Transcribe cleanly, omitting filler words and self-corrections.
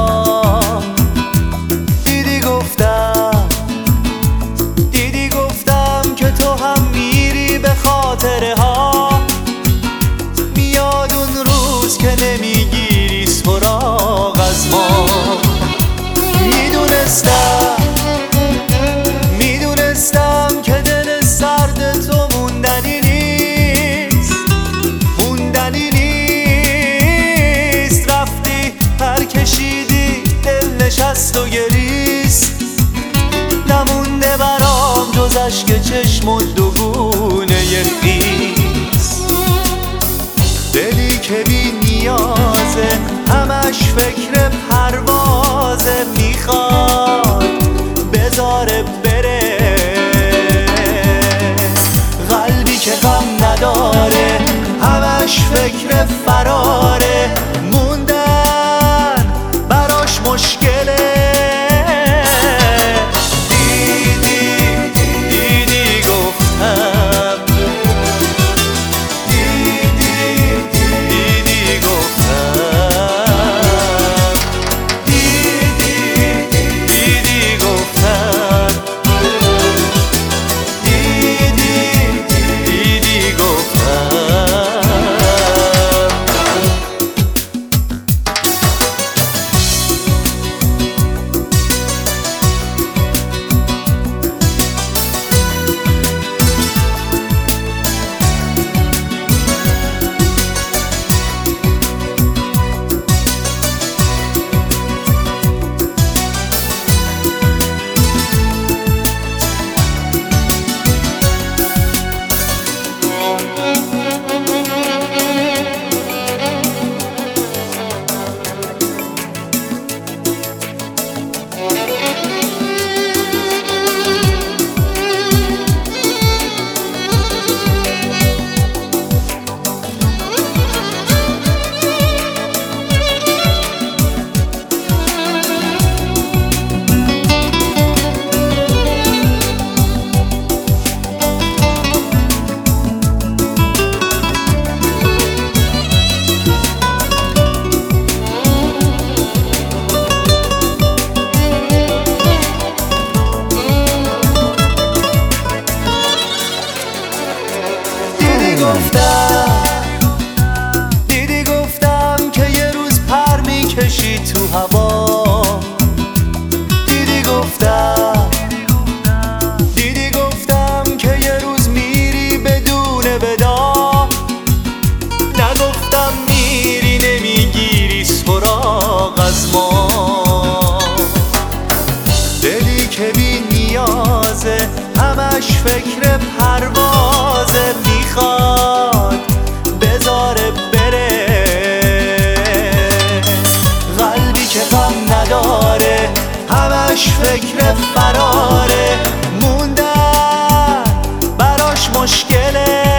دیدی گفتم که تو هم میری به خاطره ها. میاد اون روز که نمیگیری سراغ از ما. میدونستم که دل سرد تو موندنی نیست. رفتی پر کشیدی دل نشست و گریست. نمونده برام جز اشک چشم و دوگونه خیس. دلی که بی نیازه همش فکر پروازه. میخواد بذاره بره. قلبی که غم نداره همش فکر فراره. موندن براش مشکله. دیدی گفتم که یه روز پر میکشی تو هوا. دیدی گفتم که یه روز میری بدون ودا. نگفتم میری نمیگیری سراغ از ما. دلی که بی نیازه همش فکر پروازه. میخواد بذاره بره. قلبی که غم نداره همش فکر فراره. موندن براش مشکله.